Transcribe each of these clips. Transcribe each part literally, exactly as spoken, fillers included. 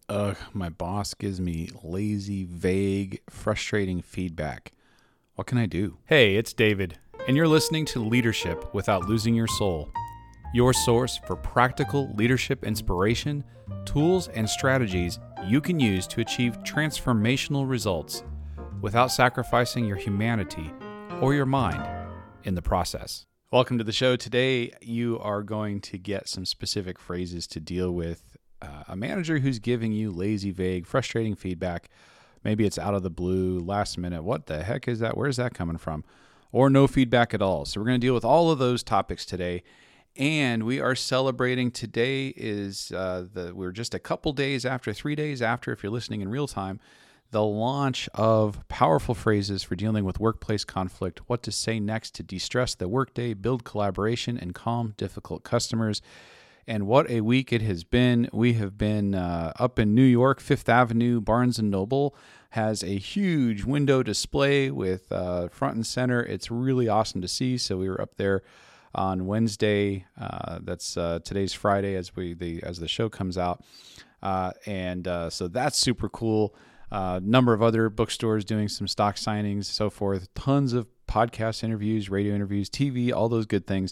Ugh, my boss gives me lazy, vague, frustrating feedback. What can I do? Hey, it's David, and you're listening to Leadership Without Losing Your Soul, your source for practical leadership inspiration, tools, and strategies you can use to achieve transformational results without sacrificing your humanity or your mind in the process. Welcome to the show. Today, you are going to get some specific phrases to deal with uh, a manager who's giving you lazy, vague, frustrating feedback. Maybe it's out of the blue, last minute. What the heck is that? Where's that coming from? Or no feedback at all. So we're going to deal with all of those topics today. And we are celebrating. Today is uh, the we're just a couple days after, three days after, if you're listening in real time, the launch of powerful phrases for dealing with workplace conflict, what to say next to de-stress the workday, build collaboration, and calm difficult customers. And what a week it has been. We have been uh, up in New York, Fifth Avenue. Barnes and Noble has a huge window display with uh, front and center. It's really awesome to see. So we were up there on Wednesday. Uh, that's uh, today's Friday as we the as the show comes out, uh, and uh, so that's super cool. A uh, number of other bookstores doing some stock signings, so forth. Tons of podcast interviews, radio interviews, T V, all those good things.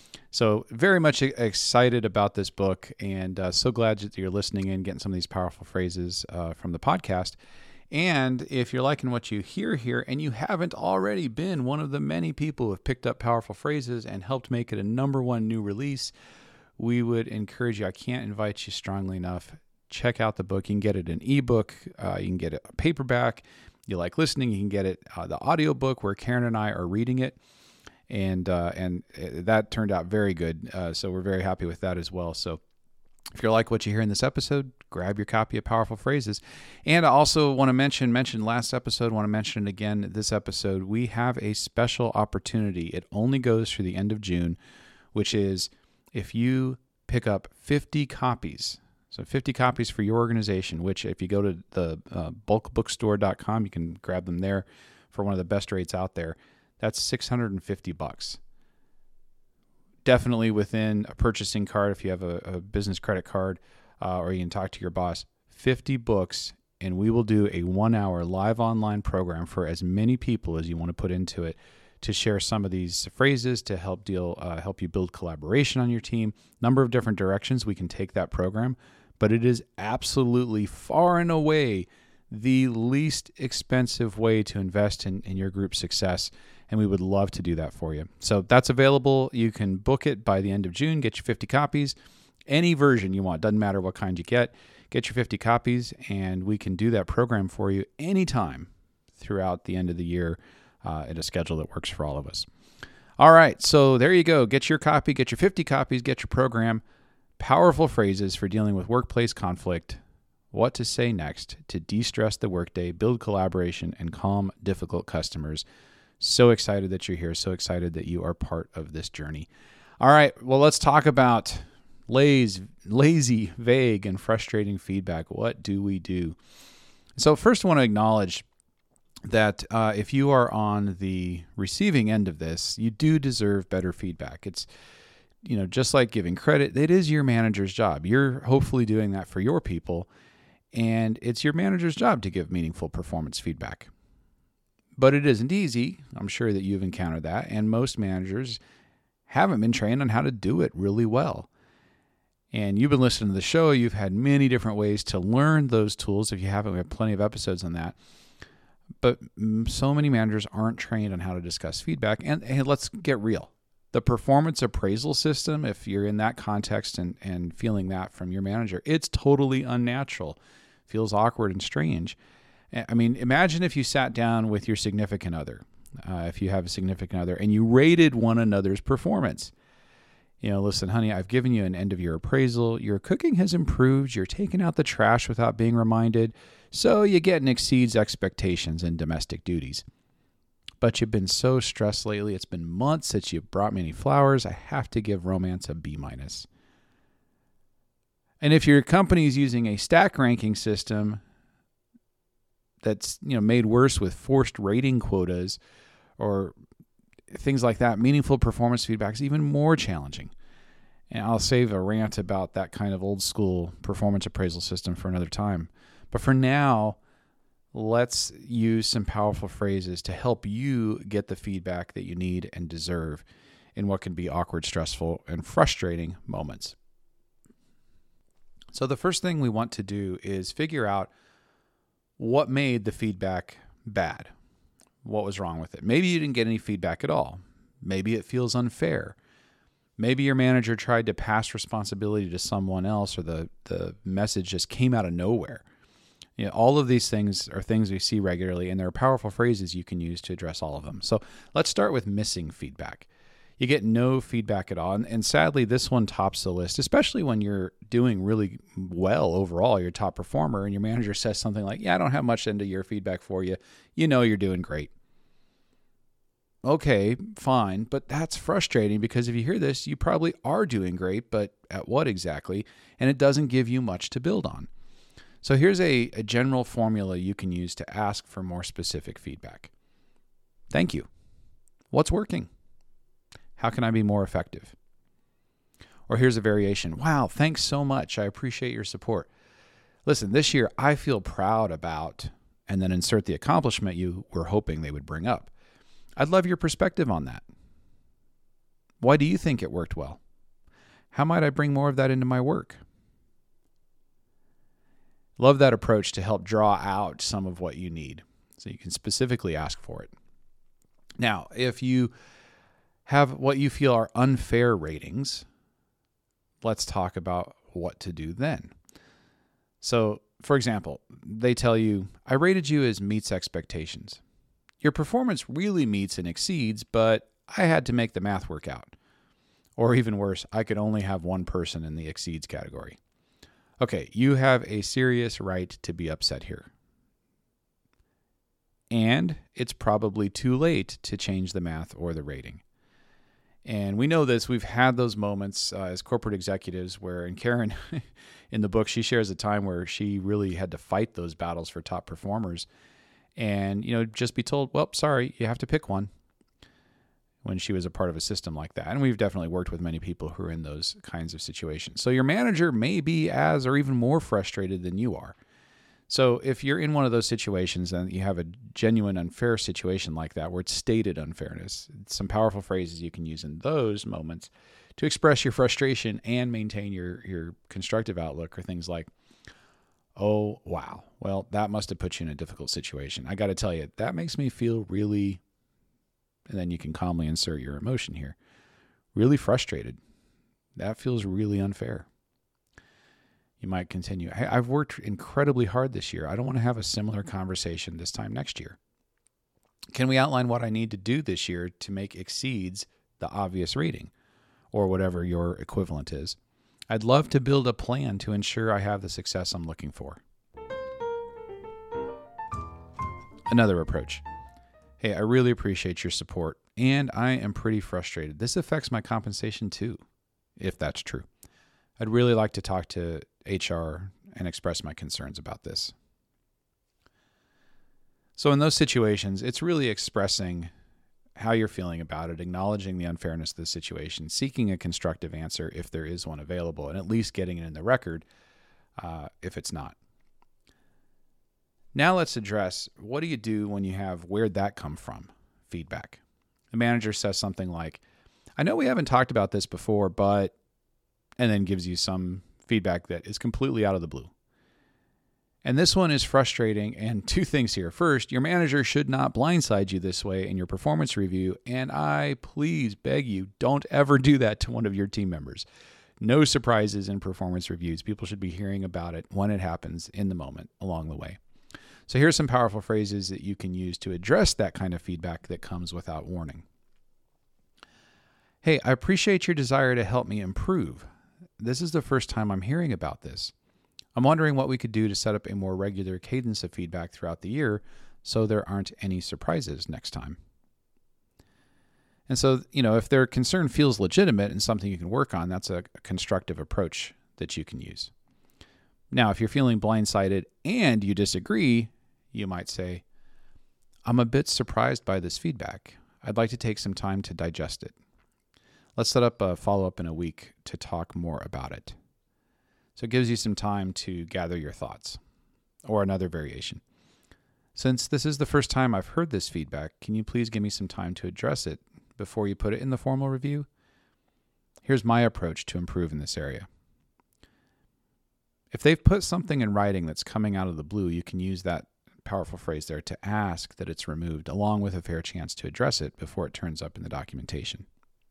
So very much excited about this book, and uh, so glad that you're listening in, getting some of these powerful phrases uh, from the podcast. And if you're liking what you hear here and you haven't already been one of the many people who have picked up powerful phrases and helped make it a number one new release, we would encourage you. I can't invite you strongly enough. Check out the book. You can get it in ebook. Uh, you can get it a paperback. You like listening, you can get it uh, the audiobook where Karen and I are reading it. And uh, and that turned out very good. Uh, so we're very happy with that as well. So if you like what you hear in this episode, grab your copy of Powerful Phrases. And I also want to mention, mentioned last episode, want to mention it again this episode, we have a special opportunity. It only goes through the end of June, which is if you pick up fifty copies, so fifty copies for your organization, which if you go to the uh, bulk bookstore dot com, you can grab them there for one of the best rates out there. That's six hundred fifty bucks. Definitely within a purchasing card if you have a, a business credit card, uh, or you can talk to your boss. fifty books, and we will do a one-hour live online program for as many people as you want to put into it to share some of these phrases to help deal, uh, help you build collaboration on your team. Number of different directions we can take that program, but it is absolutely far and away the least expensive way to invest in, in your group's success. And we would love to do that for you. So that's available. You can book it by the end of June, get your fifty copies, any version you want. Doesn't matter what kind you get. Get your fifty copies, and we can do that program for you anytime throughout the end of the year uh, at a schedule that works for all of us. All right, so there you go. Get your copy, get your fifty copies, get your program. Powerful phrases for dealing with workplace conflict. What to say next to de-stress the workday, build collaboration, and calm difficult customers. So excited that you're here. So excited that you are part of this journey. All right. Well, let's talk about lazy, lazy, vague, and frustrating feedback. What do we do? So first I want to acknowledge that uh, if you are on the receiving end of this, you do deserve better feedback. It's, you know, just like giving credit, it is your manager's job. You're hopefully doing that for your people, and it's your manager's job to give meaningful performance feedback. But it isn't easy. I'm sure that you've encountered that. And most managers haven't been trained on how to do it really well. And you've been listening to the show. You've had many different ways to learn those tools. If you haven't, we have plenty of episodes on that. But so many managers aren't trained on how to discuss feedback. And, and let's get real. The performance appraisal system, if you're in that context and, and feeling that from your manager, it's totally unnatural. Feels awkward and strange. I mean, imagine if you sat down with your significant other, uh, if you have a significant other, and you rated one another's performance. You know, listen, honey, I've given you an end-of-year appraisal. Your cooking has improved. You're taking out the trash without being reminded. So you get and exceeds expectations in domestic duties. But you've been so stressed lately. It's been months since you've brought me any flowers. I have to give romance a B minus. And if your company is using a stack ranking system that's, you know, made worse with forced rating quotas or things like that, meaningful performance feedback is even more challenging. And I'll save a rant about that kind of old school performance appraisal system for another time. But for now, let's use some powerful phrases to help you get the feedback that you need and deserve in what can be awkward, stressful, and frustrating moments. So the first thing we want to do is figure out what made the feedback bad. What was wrong with it? Maybe you didn't get any feedback at all. Maybe it feels unfair. Maybe your manager tried to pass responsibility to someone else, or the, the message just came out of nowhere. You know, all of these things are things we see regularly, and there are powerful phrases you can use to address all of them. So let's start with missing feedback. You get no feedback at all. And, and sadly, this one tops the list, especially when you're doing really well overall, you're a top performer, and your manager says something like, yeah, I don't have much end of year feedback for you. You know you're doing great. Okay, fine, but that's frustrating because if you hear this, you probably are doing great, but at what exactly? And it doesn't give you much to build on. So here's a, a general formula you can use to ask for more specific feedback. Thank you. What's working? How can I be more effective? Or here's a variation. Wow, thanks so much. I appreciate your support. Listen, this year I feel proud about, and then insert the accomplishment you were hoping they would bring up. I'd love your perspective on that. Why do you think it worked well? How might I bring more of that into my work? Love that approach to help draw out some of what you need so you can specifically ask for it. Now, if you have what you feel are unfair ratings, let's talk about what to do then. So, for example, they tell you, I rated you as meets expectations. Your performance really meets and exceeds, but I had to make the math work out. Or even worse, I could only have one person in the exceeds category. Okay, you have a serious right to be upset here. And it's probably too late to change the math or the rating. And we know this. We've had those moments uh, as corporate executives where, and Karen, in the book, she shares a time where she really had to fight those battles for top performers. And, you know, just be told, well, sorry, you have to pick one, when she was a part of a system like that. And we've definitely worked with many people who are in those kinds of situations. So your manager may be as or even more frustrated than you are. So if you're in one of those situations and you have a genuine unfair situation like that, where it's stated unfairness, some powerful phrases you can use in those moments to express your frustration and maintain your, your constructive outlook are things like, oh, wow. Well, that must have put you in a difficult situation. I got to tell you, that makes me feel really, and then you can calmly insert your emotion here, really frustrated. That feels really unfair. You might continue, hey, I've worked incredibly hard this year. I don't want to have a similar conversation this time next year. Can we outline what I need to do this year to make exceeds the obvious rating, or whatever your equivalent is? I'd love to build a plan to ensure I have the success I'm looking for. Another approach. Hey, I really appreciate your support, and I am pretty frustrated. This affects my compensation too, if that's true. I'd really like to talk to H R and express my concerns about this. So in those situations, it's really expressing how you're feeling about it, acknowledging the unfairness of the situation, seeking a constructive answer if there is one available, and at least getting it in the record uh, if it's not. Now let's address, what do you do when you have where'd that come from feedback? The manager says something like, I know we haven't talked about this before, but, and then gives you some feedback that is completely out of the blue. And this one is frustrating, and two things here. First, your manager should not blindside you this way in your performance review, and I please beg you, don't ever do that to one of your team members. No surprises in performance reviews. People should be hearing about it when it happens in the moment along the way. So here's some powerful phrases that you can use to address that kind of feedback that comes without warning. Hey, I appreciate your desire to help me improve. This is the first time I'm hearing about this. I'm wondering what we could do to set up a more regular cadence of feedback throughout the year so there aren't any surprises next time. And so, you know, if their concern feels legitimate and something you can work on, that's a, a constructive approach that you can use. Now, if you're feeling blindsided and you disagree, you might say, I'm a bit surprised by this feedback. I'd like to take some time to digest it. Let's set up a follow-up in a week to talk more about it. So it gives you some time to gather your thoughts. Or another variation. Since this is the first time I've heard this feedback, can you please give me some time to address it before you put it in the formal review? Here's my approach to improve in this area. If they've put something in writing that's coming out of the blue, you can use that powerful phrase there to ask that it's removed, along with a fair chance to address it before it turns up in the documentation.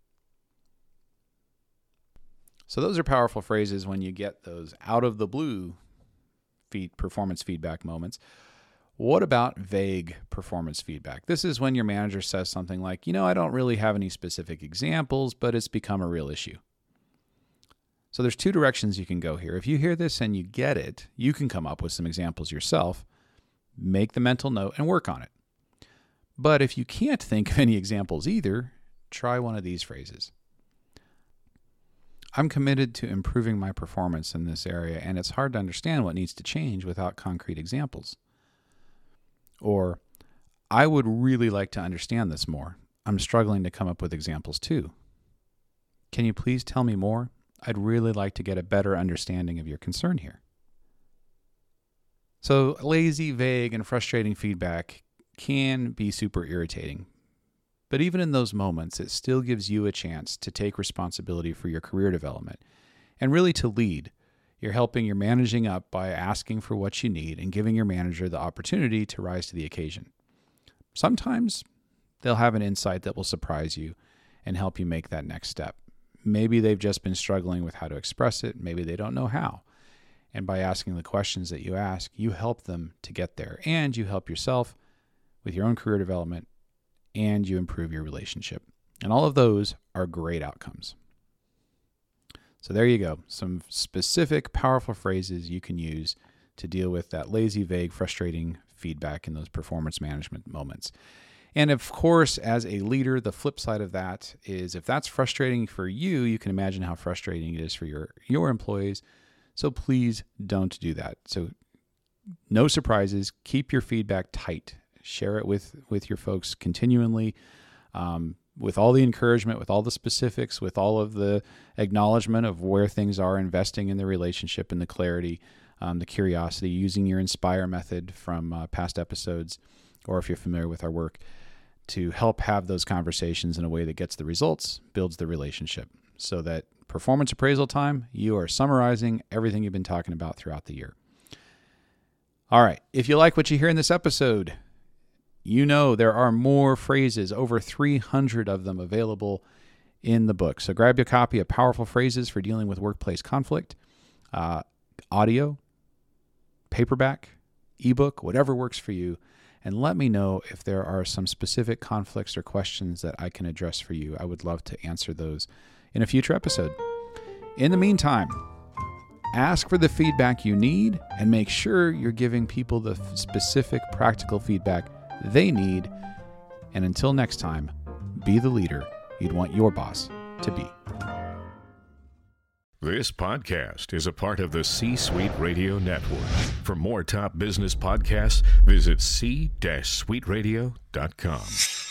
So those are powerful phrases when you get those out of the blue feed, performance feedback moments. What about vague performance feedback? This is when your manager says something like, you know, I don't really have any specific examples, but it's become a real issue. So there's two directions you can go here. If you hear this and you get it, you can come up with some examples yourself, make the mental note, and work on it. But if you can't think of any examples either, try one of these phrases. I'm committed to improving my performance in this area, and it's hard to understand what needs to change without concrete examples. Or, I would really like to understand this more. I'm struggling to come up with examples too. Can you please tell me more? I'd really like to get a better understanding of your concern here. So, lazy, vague, and frustrating feedback can be super irritating. But even in those moments, it still gives you a chance to take responsibility for your career development and really to lead. You're helping your managing up by asking for what you need and giving your manager the opportunity to rise to the occasion. Sometimes they'll have an insight that will surprise you and help you make that next step. Maybe they've just been struggling with how to express it. Maybe they don't know how. And by asking the questions that you ask, you help them to get there. And you help yourself with your own career development, and you improve your relationship. And all of those are great outcomes. So there you go. Some specific, powerful phrases you can use to deal with that lazy, vague, frustrating feedback in those performance management moments. And of course, as a leader, the flip side of that is if that's frustrating for you, you can imagine how frustrating it is for your, your employees. So please don't do that. So no surprises. Keep your feedback tight. Share it with, with your folks continually. Um, with all the encouragement, with all the specifics, with all of the acknowledgement of where things are, investing in the relationship and the clarity, um, the curiosity, using your INSPIRE method from uh, past episodes, or if you're familiar with our work, to help have those conversations in a way that gets the results, builds the relationship, so that performance appraisal time, you are summarizing everything you've been talking about throughout the year. All right. If you like what you hear in this episode, you know there are more phrases, over three hundred of them available in the book. So grab your copy of Powerful Phrases for Dealing with Workplace Conflict, uh, audio, paperback, ebook, whatever works for you. And let me know if there are some specific conflicts or questions that I can address for you. I would love to answer those in a future episode. In the meantime, ask for the feedback you need and make sure you're giving people the specific practical feedback they need. And until next time, be the leader you'd want your boss to be. This podcast is a part of the C-Suite Radio Network. For more top business podcasts, visit c suite radio dot com.